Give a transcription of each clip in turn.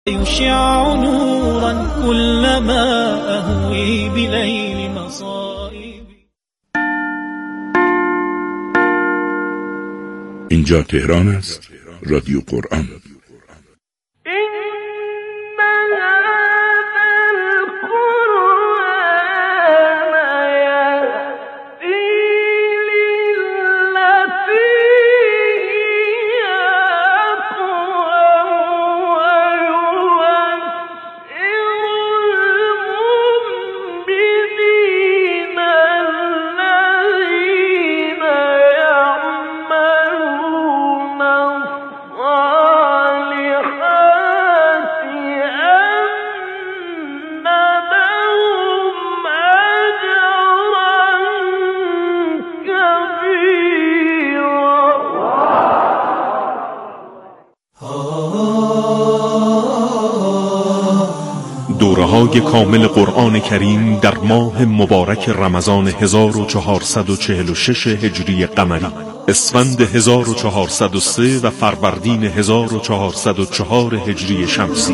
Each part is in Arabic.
يشع نورا كلما أهوي بليل مصائب. اینجا تهران است، رادیو قرآن. دوره‌های کامل قرآن کریم در ماه مبارک رمضان 1446 هجری قمری، اسفند 1403 و فروردین 1404 هجری شمسی.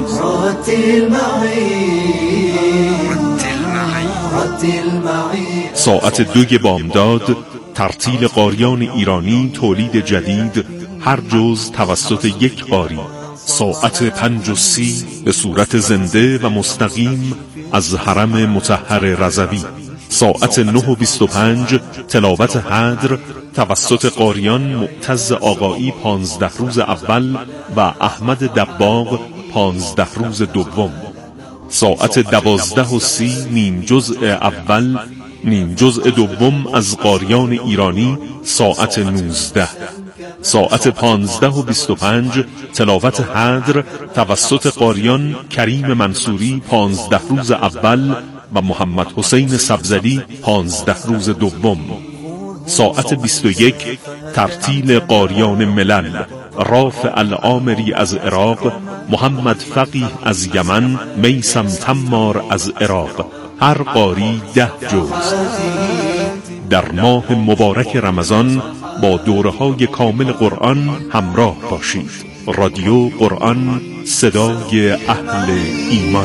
ساعت 2 بامداد ترتیل قاریان ایرانی، تولید جدید، هر جز توسط یک قاری. ساعت 5:30 به صورت زنده و مستقیم از حرم مطهر رضوی. ساعت 9:25 تلاوت حدر توسط قاریان معتز آقایی 15 روز اول و احمد دباغ 15 روز دوم. ساعت 12:30 نیم جزء اول، نیم جزء دوم از قاریان ایرانی ساعت 19. ساعت 15:25 تلاوت حدر توسط قاریان کریم منصوری 15 روز اول و محمد حسین سبزلی 15 روز دوم. ساعت 21 ترتیل قاریان ملل، رافع العامری از عراق، محمد فقیه از یمن، میثم تمار از عراق، هر قاری 10 جز. در ماه مبارک رمضان با دوره‌های کامل قرآن همراه باشید. رادیو قرآن، صدای اهل ایمان.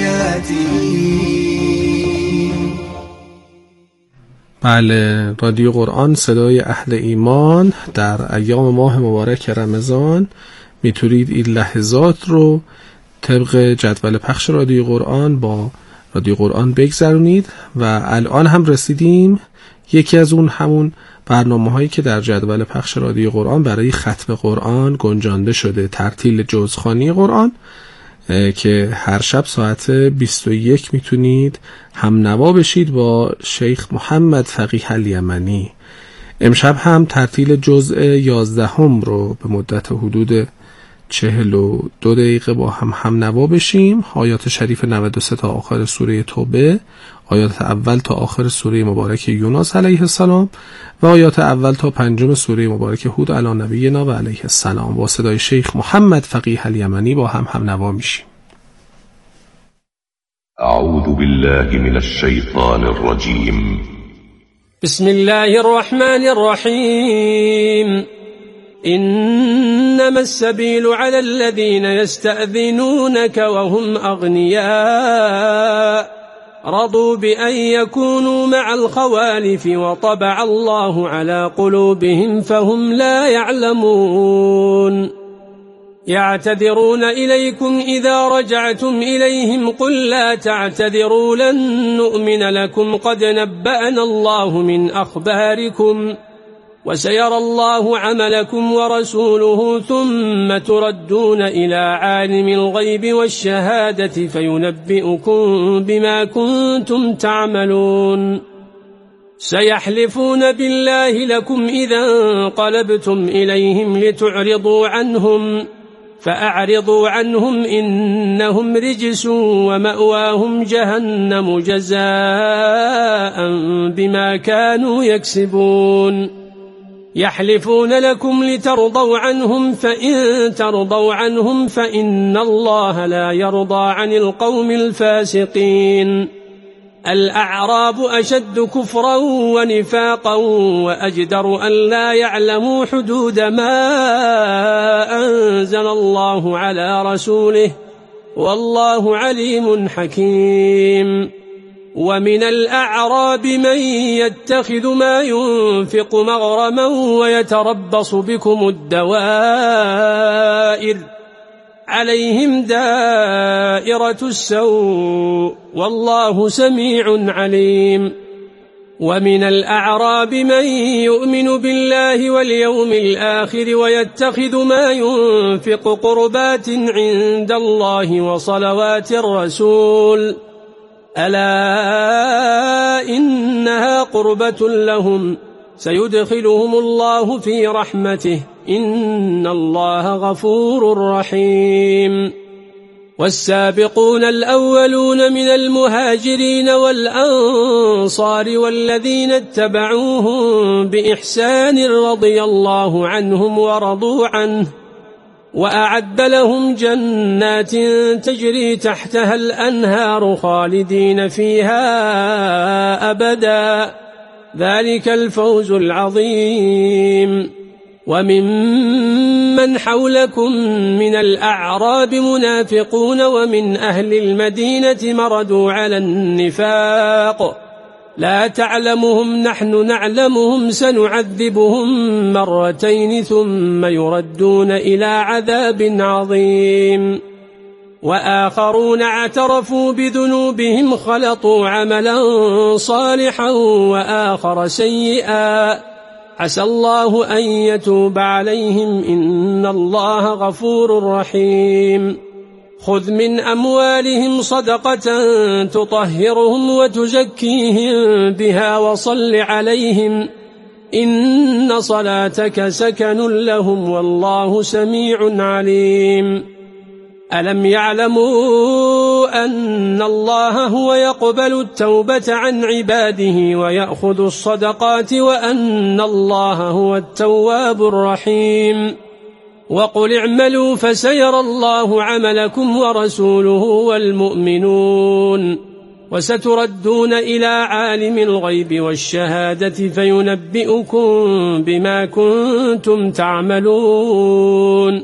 بله، رادیو قرآن، صدای اهل ایمان. در ایام ماه مبارک رمضان میتونید این لحظات رو طبق جدول پخش رادیو قرآن با رادیو قرآن بگذرونید و الان هم رسیدیم یکی از همون برنامه‌هایی که در جدول پخش رادیو قرآن برای ختم قرآن گنجانده شده، ترتیل جزخوانی قرآن، که هر شب ساعت 21 میتونید هم نوا بشید با شیخ محمد فقیه الیمنی. امشب هم ترتیل جزء 11 رو به مدت حدود 42 دقیقه با هم نوا بشیم. آیات شریف 93 تا آخر سوره توبه، آیات اول تا آخر سوره مبارک یونس علیه السلام و آیات اول تا 5 سوره مبارک هود علی نبینا و علیه السلام با صدای شیخ محمد فقیه الیمنی با هم نوا میشیم. اعوذ بالله من الشیطان الرجیم. بسم الله الرحمن الرحیم. إنما السبيل على الذين يستأذنونك وهم أغنياء رضوا بأن يكونوا مع الخوالف وطبع الله على قلوبهم فهم لا يعلمون. يعتذرون إليكم إذا رجعتم إليهم قل لا تعتذروا لن نؤمن لكم قد نبأنا الله من أخباركم وسيرى الله عملكم ورسوله ثم تردون إلى عالم الغيب والشهادة فينبئكم بما كنتم تعملون. سيحلفون بالله لكم إذا انقلبتم إليهم لتعرضوا عنهم فأعرضوا عنهم إنهم رجس ومأواهم جهنم جزاء بما كانوا يكسبون. يحلفون لكم لترضوا عنهم فإن ترضوا عنهم فإن الله لا يرضى عن القوم الفاسقين. الأعراب أشد كفرا ونفاقا وأجدر أن لا يعلموا حدود ما أنزل الله على رسوله والله عليم حكيم. ومن الأعراب من يتخذ ما ينفق مغرما ويتربص بكم الدوائر عليهم دائرة السوء والله سميع عليم. ومن الأعراب من يؤمن بالله واليوم الآخر ويتخذ ما ينفق قربات عند الله وصلوات الرسول ألا إنها قربة لهم سيدخلهم الله في رحمته إن الله غفور رحيم. والسابقون الأولون من المهاجرين والأنصار والذين اتبعوهم بإحسان رضي الله عنهم ورضوا عنه وأعد لهم جنات تجري تحتها الأنهار خالدين فيها أبدا ذلك الفوز العظيم. وممن حولكم من الأعراب منافقون ومن أهل المدينة مردوا على النفاق لا تعلمهم نحن نعلمهم سنعذبهم مرتين ثم يردون إلى عذاب عظيم. وآخرون اعترفوا بذنوبهم خلطوا عملا صالحا وآخر سيئا عسى الله أن يتوب عليهم إن الله غفور رحيم. خذ من أموالهم صدقة تطهرهم وتزكيهم بها وصل عليهم إن صلاتك سكن لهم والله سميع عليم. ألم يعلموا أن الله هو يقبل التوبة عن عباده ويأخذ الصدقات وأن الله هو التواب الرحيم. وقل اعملوا فسيرى الله عملكم ورسوله والمؤمنون وستردون إلى عالم الغيب والشهادة فينبئكم بما كنتم تعملون.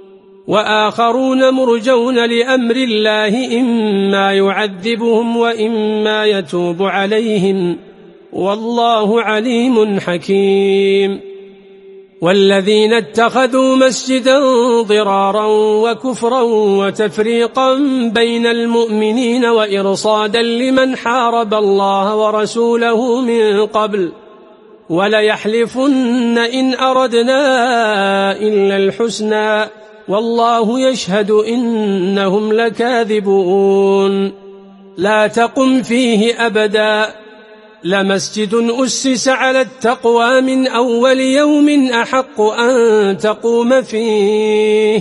وآخرون مرجون لأمر الله إما يعذبهم وإما يتوب عليهم والله عليم حكيم. والذين اتخذوا مسجدا ضرارا وكفرا وتفريقا بين المؤمنين وإرصادا لمن حارب الله ورسوله من قبل وليحلفن إن أردنا إلا الحسنى والله يشهد إنهم لكاذبون. لا تقم فيه أبدا لمسجد أسس على التقوى من أول يوم أحق أن تقوم فيه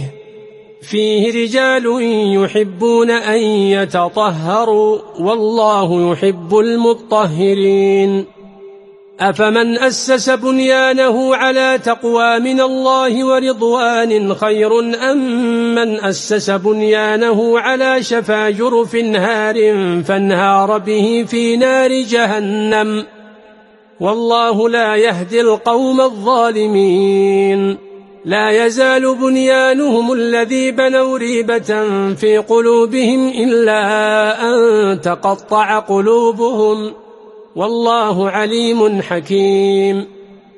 رجال يحبون أن يتطهروا والله يحب المطهرين. أفمن أسس بنيانه على تقوى من الله ورضوان خير أم من أسس بنيانه على شفا جرف هار فانهار به في نار جهنم والله لا يهدي القوم الظالمين. لا يزال بنيانهم الذي بنوا ريبة في قلوبهم إلا أن تقطع قلوبهم والله عليم حكيم.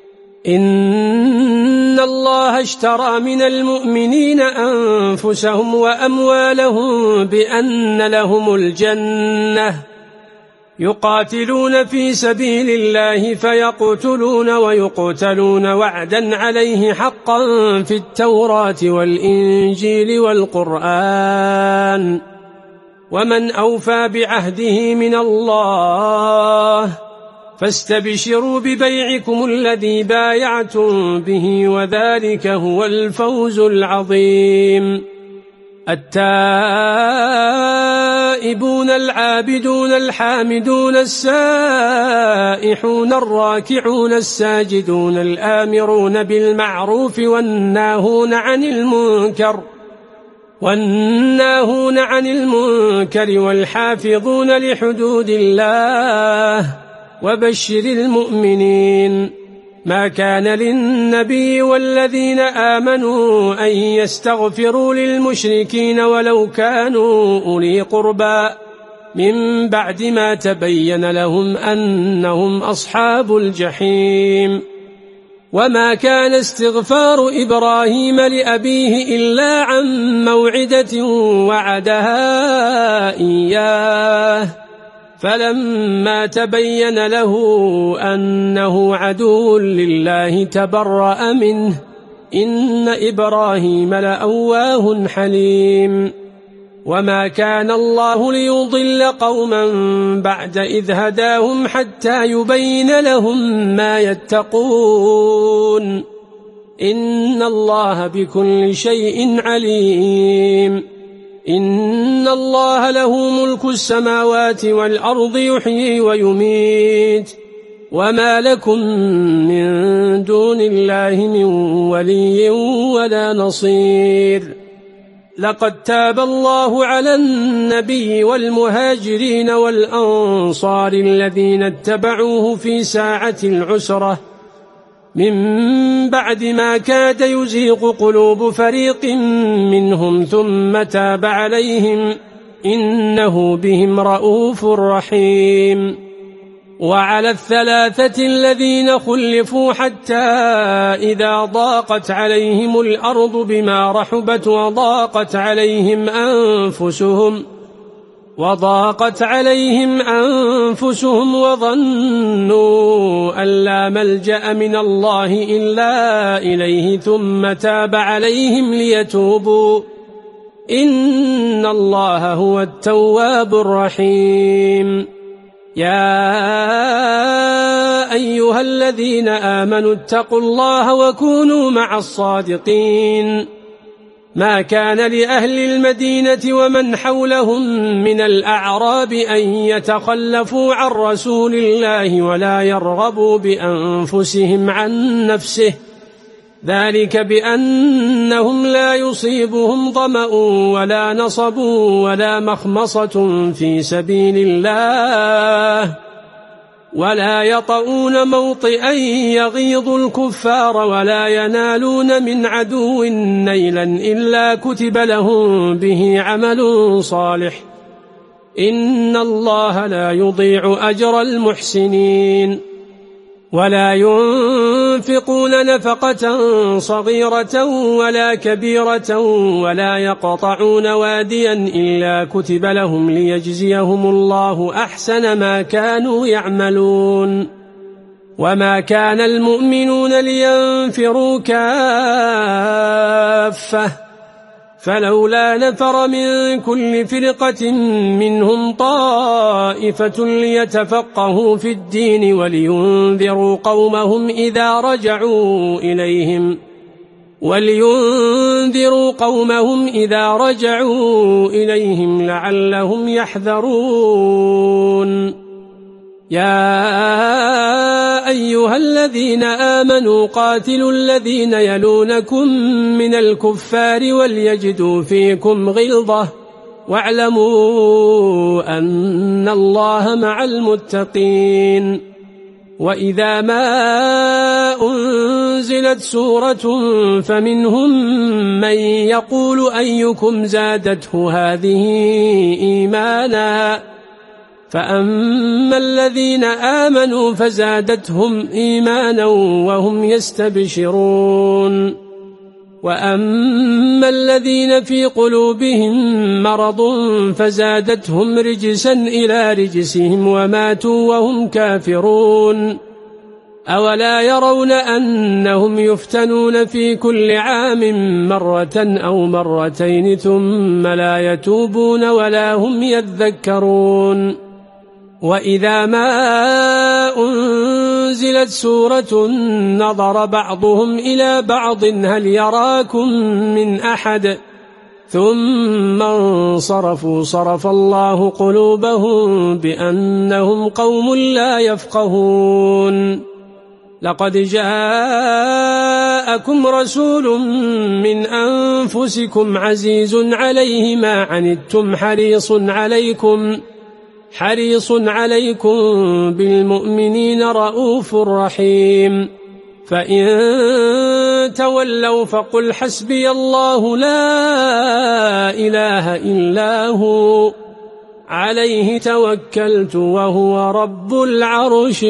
إن الله اشترى من المؤمنين أنفسهم وأموالهم بأن لهم الجنة يقاتلون في سبيل الله فيقتلون ويقتلون وعدا عليه حقا في التوراة والإنجيل والقرآن ومن أوفى بعهده من الله فاستبشروا ببيعكم الذي بايعتم به وذلك هو الفوز العظيم. التائبون العابدون الحامدون السائحون الراكعون الساجدون الآمرون بالمعروف والناهون عن المنكر والحافظون لحدود الله وبشر المؤمنين. ما كان للنبي والذين آمنوا أن يستغفروا للمشركين ولو كانوا أولي قربى من بعد ما تبين لهم أنهم أصحاب الجحيم. وما كان استغفار إبراهيم لأبيه إلا عن موعدة وعدها إياه، فلما تبين له أنه عدو لله تبرأ منه، إن إبراهيم لأواه حليم. وما كان الله ليضل قوما بعد إذ هداهم حتى يبين لهم ما يتقون، إن الله بكل شيء عليم. إن الله له ملك السماوات والأرض يحيي ويميت، وما لكم من دون الله من ولي ولا نصير. لقد تاب الله على النبي والمهاجرين والأنصار الذين اتبعوه في ساعة العسرة من بعد ما كاد يزيغ قلوب فريق منهم ثم تاب عليهم، إنه بهم رؤوف رحيم. وعلى الثلاثة الذين خلفوا حتى إذا ضاقت عليهم الأرض بما رحبت وضاقت عليهم أنفسهم وظنوا أن لا ملجأ من الله إلا إليه ثم تاب عليهم ليتوبوا، إن الله هو التواب الرحيم. يا أيها الذين آمنوا اتقوا الله وكونوا مع الصادقين. ما كان لأهل المدينة ومن حولهم من الأعراب أن يتخلفوا عن رسول الله ولا يرغبوا بأنفسهم عن نفسه، ذلك بأنهم لا يصيبهم ظمأ ولا نصب ولا مخمصة في سبيل الله، ولا يطؤون موطئا يغيظ الكفار ولا ينالون من عدو نيلا إلا كتب لهم به عمل صالح، إن الله لا يضيع أجر المحسنين. ولا ينفقون نفقة صغيرة ولا كبيرة ولا يقطعون واديا إلا كتب لهم ليجزيهم الله أحسن ما كانوا يعملون. وما كان المؤمنون لينفروا كافة، فلولا نفر من كل فرقة منهم طائفة ليتفقهوا في الدين ولينذروا قومهم إذا رجعوا إليهم لعلهم يحذرون. يا أيها الذين آمنوا قاتلوا الذين يلونكم من الكفار وليجدوا فيكم غلظة واعلموا أن الله مع المتقين. وإذا ما أنزلت سورة فمنهم من يقول أيكم زادته هذه إيمانا، فأما الذين آمنوا فزادتهم إيمانا وهم يستبشرون، وأما الذين في قلوبهم مرض فزادتهم رجسا إلى رجسهم وماتوا وهم كافرون. أولا يرون أنهم يفتنون في كل عام مرة أو مرتين ثم لا يتوبون ولا هم يذكرون. وإذا ما أنزلت سورة نظر بعضهم إلى بعض هل يراكم من أحد ثم انصرفوا صرف الله قلوبهم بأنهم قوم لا يفقهون. لقد جاءكم رسول من أنفسكم عزيز عليه ما عنتم حريص عليكم بالمؤمنين رؤوف رحيم. فإن تولوا فقل حسبي الله لا إله إلا هو عليه توكلت وهو رب العرش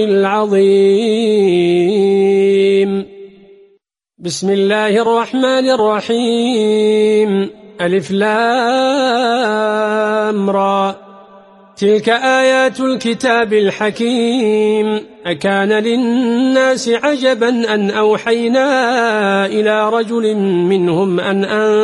العظيم. بسم الله الرحمن الرحيم. ألف لام را تلك آيات الكتاب الحكيم. أكان للناس عجبا أن أوحينا إلى رجل منهم أن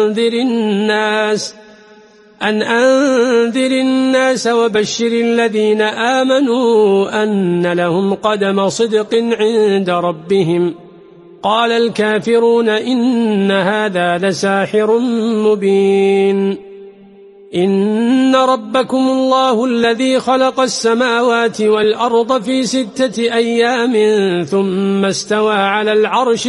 أنذر الناس وبشر الذين آمنوا أن لهم قدم صدق عند ربهم. قال الكافرون إن هذا لساحر مبين. إن ربكم الله الذي خلق السماوات والأرض في 6 أيام ثم استوى على العرش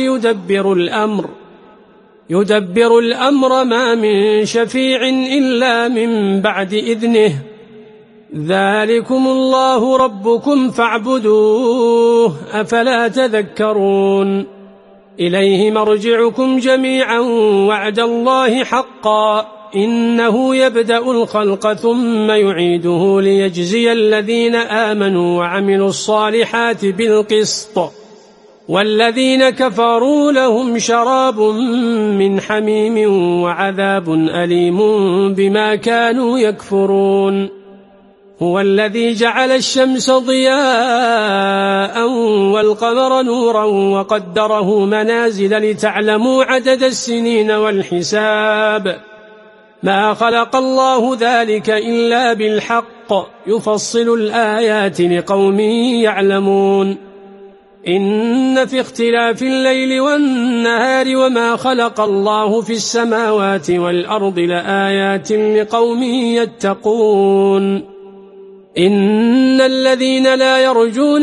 يدبر الأمر ما من شفيع إلا من بعد إذنه. ذلكم الله ربكم فاعبدوه أفلا تذكرون. إليه مرجعكم جميعا وعد الله حقا إنه يبدأ الخلق ثم يعيده ليجزي الذين آمنوا وعملوا الصالحات بالقسط والذين كفروا لهم شراب من حميم وعذاب أليم بما كانوا يكفرون. هو الذي جعل الشمس ضياء والقمر نورا وقدره منازل لتعلموا عدد السنين والحساب. ما خلق الله ذلك إلا بالحق يفصل الآيات لقوم يعلمون. إن في اختلاف الليل والنهار وما خلق الله في السماوات والأرض لآيات لقوم يتقون. إن الذين لا يرجون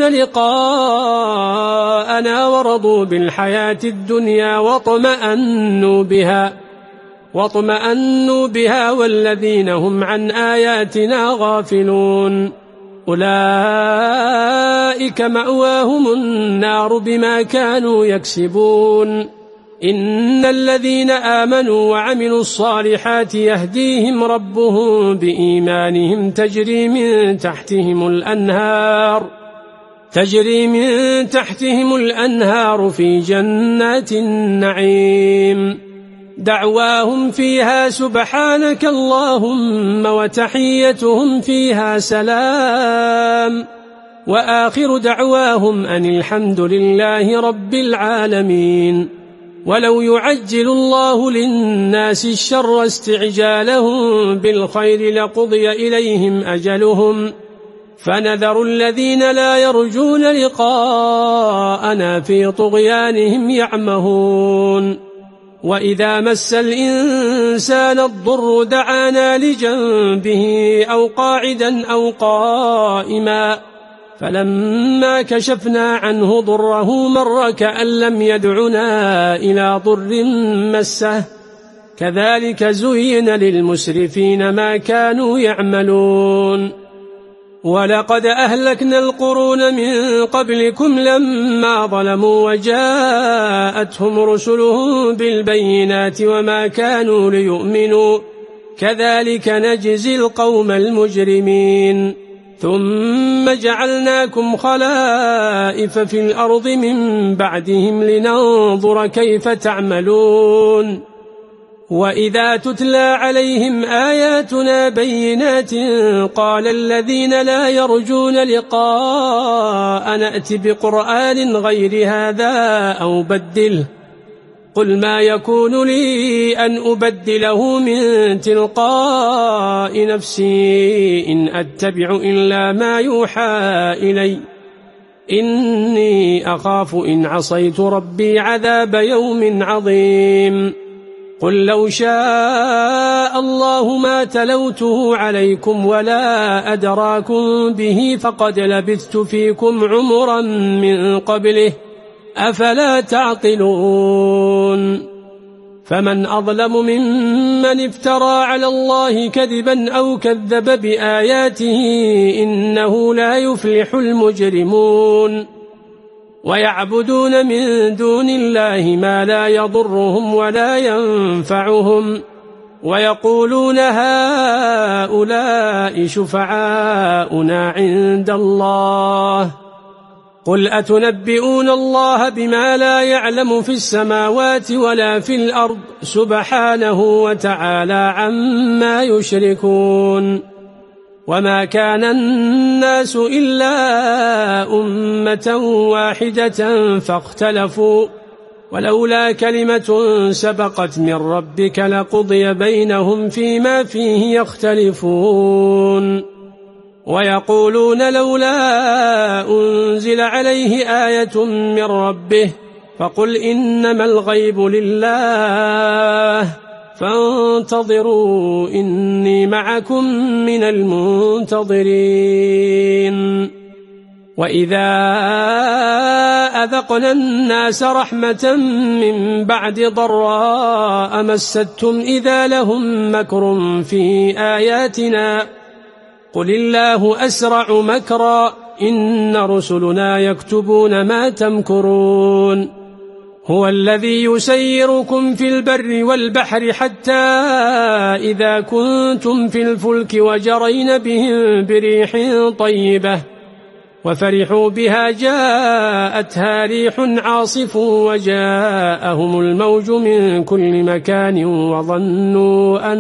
لقاءنا ورضوا بالحياة الدنيا واطمأنوا بها والذين هم عن آياتنا غافلون أولئك مأواهم النار بما كانوا يكسبون. إن الذين آمنوا وعملوا الصالحات يهديهم ربهم بإيمانهم تجري من تحتهم الأنهار في جنات النعيم. دعواهم فيها سبحانك اللهم وتحيتهم فيها سلام وآخر دعواهم أن الحمد لله رب العالمين. ولو يعجل الله للناس الشر استعجالهم بالخير لقضي إليهم أجلهم فنذر الذين لا يرجون لقاءنا في طغيانهم يعمهون. وإذا مس الإنسان الضر دعانا لجنبه أو قاعدا أو قائما فلما كشفنا عنه ضره مر كأن لم يدعنا إلى ضر مسه كذلك زين للمسرفين ما كانوا يعملون. ولقد أهلكنا القرون من قبلكم لما ظلموا وجاءتهم رسلهم بالبينات وما كانوا ليؤمنوا كذلك نجزي القوم المجرمين. ثم جعلناكم خلائف في الأرض من بعدهم لننظر كيف تعملون. وإذا تتلى عليهم آياتنا بينات قال الذين لا يرجون لقاء نأت بقرآن غير هذا أو بدله قل ما يكون لي أن أبدله من تلقاء نفسي إن أتبع إلا ما يوحى إلي إني أخاف إن عصيت ربي عذاب يوم عظيم. قل لو شاء الله ما تلوته عليكم ولا أدراكم به فقد لبثت فيكم عمرا من قبله أفلا تعقلون. فمن أظلم ممن افترى على الله كذبا أو كذب بآياته إنه لا يفلح المجرمون. ويعبدون من دون الله ما لا يضرهم ولا ينفعهم ويقولون هؤلاء شفعاؤنا عند الله قل أتنبئون الله بما لا يعلم في السماوات ولا في الأرض سبحانه وتعالى عما يشركون وما كان الناس إلا أمة واحدة فاختلفوا ولولا كلمة سبقت من ربك لقضي بينهم فيما فيه يختلفون ويقولون لولا أنزل عليه آية من ربه فقل إنما الغيب لله فانتظروا إني معكم من المنتظرين وإذا أذقنا الناس رحمة من بعد ضراء مستهم إذا لهم مكر في آياتنا قل الله أسرع مكرا إن رسلنا يكتبون ما تمكرون هو الذي يسيركم في البر والبحر حتى إذا كنتم في الفلك وجرين بهم بريح طيبة وفرحوا بها جاءتها ريح عاصف وجاءهم الموج من كل مكان وظنوا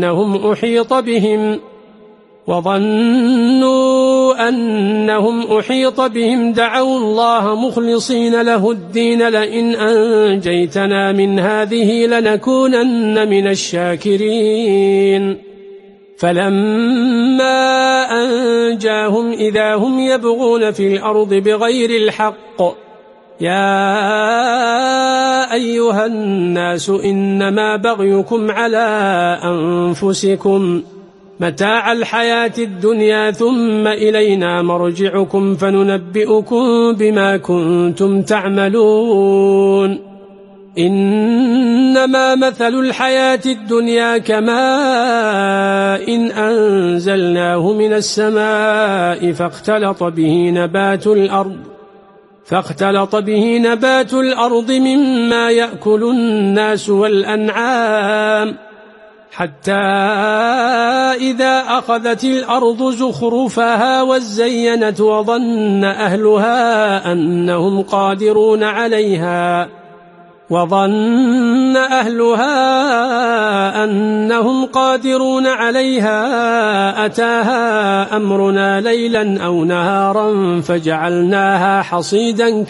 أنهم أحيط بهم دعوا الله مخلصين له الدين لئن أنجيتنا من هذه لنكونن من الشاكرين فلما أنجاهم إذا هم يبغون في الأرض بغير الحق يا أيها الناس إنما بغيكم على أنفسكم متاع الحياة الدنيا ثم إلينا مرجعكم فننبئكم بما كنتم تعملون إنما مثل الحياة الدنيا كماء إن أنزلناه من السماء فاختلط به نبات الأرض مما يأكل الناس والأنعام حتى إذا أخذت الأرض زخرفها وزينت وظن أهلها أنهم قادرون عليها أتاها أمرنا ليلا أو نهارا فجعلناها حصيدا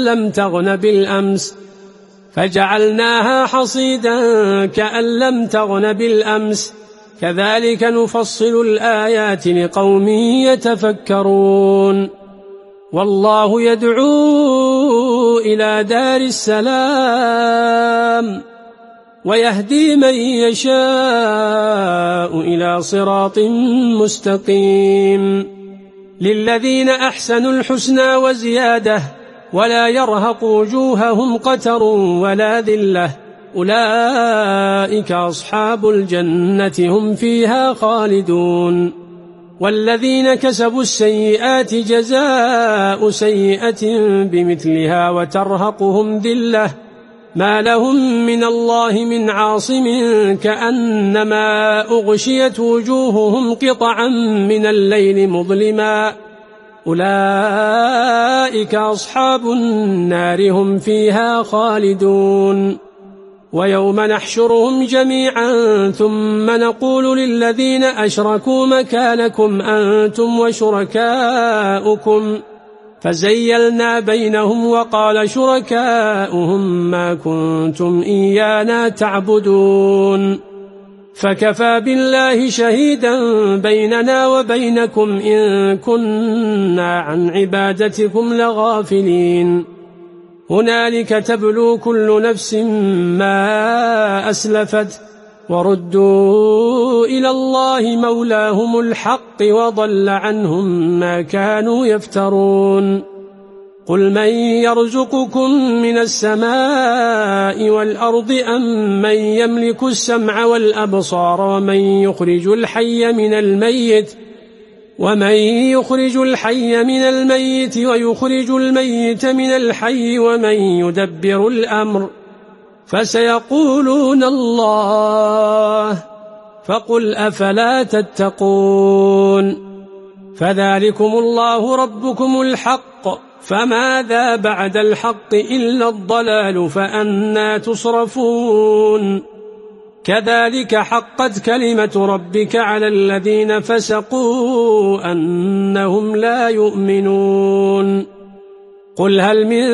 كأن لم تغن بالأمس كذلك نفصل الآيات لقوم يتفكرون والله يدعو إلى دار السلام ويهدي من يشاء إلى صراط مستقيم للذين أحسنوا الحسنى وزيادة ولا يرهق وجوههم قتر ولا ذلة أولئك أصحاب الجنة هم فيها خالدون والذين كسبوا السيئات جزاء سيئة بمثلها وترهقهم ذلة ما لهم من الله من عاصم كأنما أغشيت وجوههم قطعا من الليل مظلما أولئك أصحاب النار هم فيها خالدون ويوم نحشرهم جميعا ثم نقول للذين أشركوا مكانكم أنتم وشركاؤكم فزيلنا بينهم وقال شركاؤهم ما كنتم إيانا تعبدون فكفى بالله شهيدا بيننا وبينكم إن كنا عن عبادتكم لغافلين هنالك تبلو كل نفس ما أسلفت وردوا إلى الله مولاهم الحق وضل عنهم ما كانوا يفترون قل من يرزقكم من السماء والأرض أم من يملك السمع والأبصار ومن يخرج الحي من الميت ومن يخرج الحي من الميت ويخرج الميت من الحي ومن يدبر الأمر فسيقولون الله فقل أفلا تتقون فذلكم الله ربكم الحق فماذا بعد الحق إلا الضلال فأنى تصرفون كذلك حقت كلمة ربك على الذين فسقوا أنهم لا يؤمنون قل هل من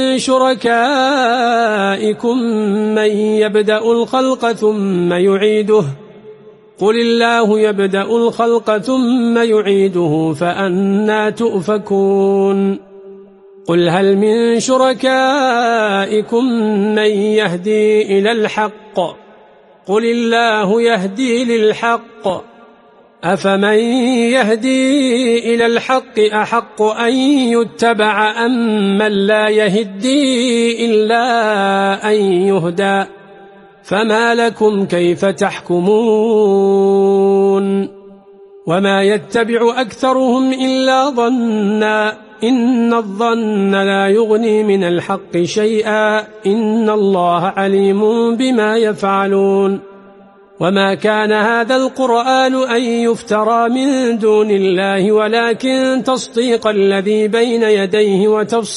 شركائكم من يبدأ الخلق ثم يعيده قل الله يبدأ الخلق ثم يعيده فأنى تؤفكون قل هل من شركائكم من يهدي إلى الحق قل الله يهدي للحق أفمن يهدي إلى الحق أحق أن يتبع أم من لا يهدي إلا أن يهدى فما لكم كيف تحكمون وما يتبع أكثرهم إلا ظنا إن الظن لا يغني من الحق شيئا إن الله عليم بما يفعلون وما كان هذا القرآن أن يفترى من دون الله ولكن تصديق الذي بين يديه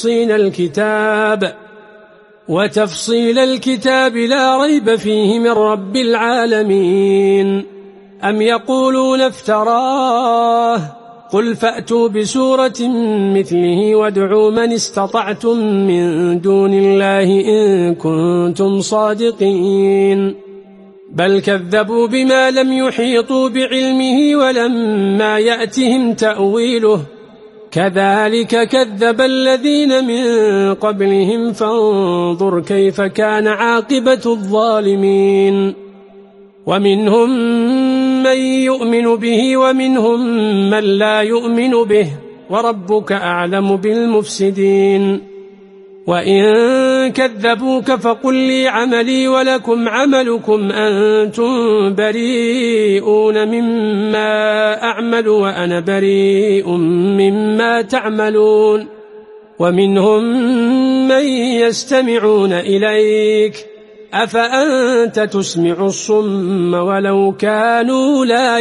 وتفصيل الكتاب لا ريب فيه من رب العالمين أم يقولون افتراه قل فأتوا بسورة مثله وادعوا من استطعتم من دون الله إن كنتم صادقين بل كذبوا بما لم يحيطوا بعلمه ولما يأتهم تأويله كذلك كذب الذين من قبلهم فانظر كيف كان عاقبة الظالمين ومنهم من يؤمن به ومنهم من لا يؤمن به وربك أعلم بالمفسدين وإن كذبوك فقل لي عملي ولكم عملكم أنتم بريئون مما أعمل وأنا بريء مما تعملون ومنهم من يستمعون إليك أفأنت تسمع الصم ولو كانوا لا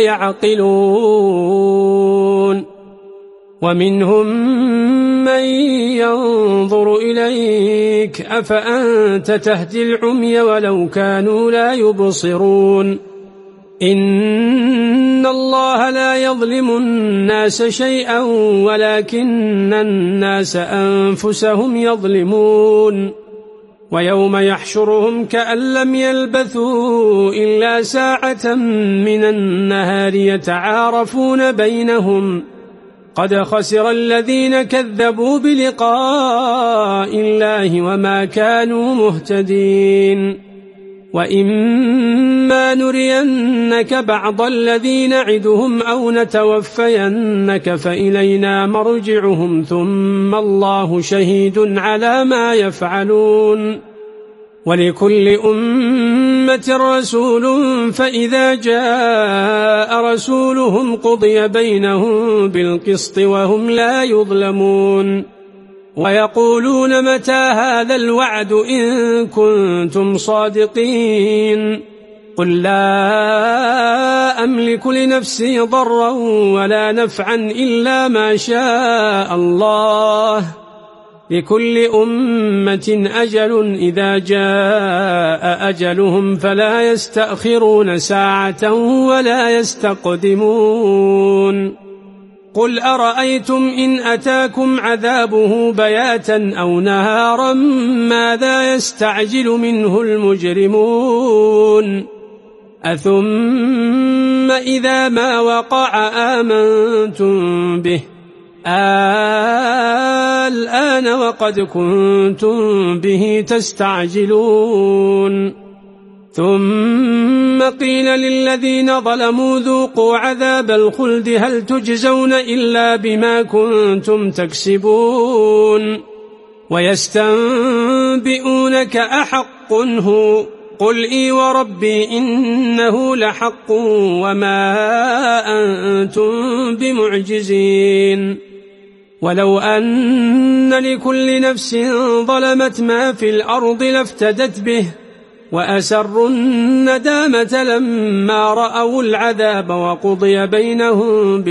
يعقلون ومنهم من ينظر إليك أفأنت تهدي العمي ولو كانوا لا يبصرون إن الله لا يظلم الناس شيئا ولكن الناس أنفسهم يظلمون ويوم يحشرهم كأن لم يلبثوا إلا ساعة من النهار يتعارفون بينهم قد خسر الذين كذبوا بلقاء الله وما كانوا مهتدين وإما نرينك بعض الذين نعدهم أو نتوفينك فإلينا مرجعهم ثم الله شهيد على ما يفعلون ولكل أمة رسول فإذا جاء رسولهم قضي بينهم بالقسط وهم لا يظلمون ويقولون متى هذا الوعد إن كنتم صادقين قل لا أملك لنفسي ضرا ولا نفعا إلا ما شاء الله لكل أمة أجل إذا جاء أجلهم فلا يستأخرون ساعة ولا يستقدمون قل أرأيتم إن أتاكم عذابه بياتا أو نهارا ماذا يستعجل منه المجرمون أثم إذا ما وقع آمنتم به الآن وقد كنتم به تستعجلون ثم قيل للذين ظلموا ذوقوا عذاب الخلد هل تجزون إلا بما كنتم تكسبون ويستنبئونك أحق هو قل إي وربي إنه لحق وما أنتم بمعجزين. ولو أن لكل نفس ظلمت ما في الأرض لافتدت به وأسروا الندامة لما رأوا العذاب وقضي بينهم